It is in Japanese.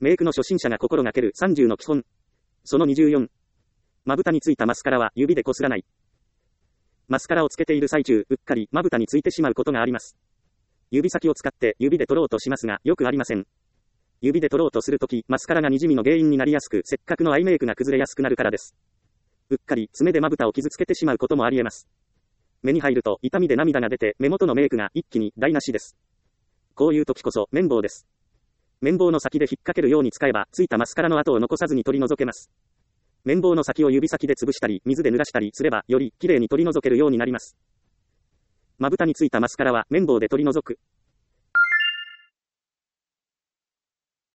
メイクの初心者が心がける30の基本。その24。まぶたについたマスカラは指でこすらない。マスカラをつけている最中、うっかりまぶたについてしまうことがあります。指先を使って指で取ろうとしますが、よくありません。指で取ろうとするとき、マスカラが滲みの原因になりやすく、せっかくのアイメイクが崩れやすくなるからです。うっかり爪でまぶたを傷つけてしまうこともあり得ます。目に入ると痛みで涙が出て目元のメイクが一気に台無しです。こういう時こそ綿棒です。綿棒の先で引っ掛けるように使えば、ついたマスカラの跡を残さずに取り除けます。綿棒の先を指先で潰したり、水で濡らしたりすれば、より綺麗に取り除けるようになります。まぶたについたマスカラは綿棒で取り除く。